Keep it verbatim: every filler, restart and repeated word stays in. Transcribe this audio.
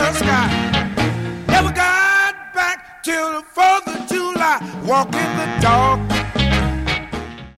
sky. Never got back till the fourth of July. Walk in the dark.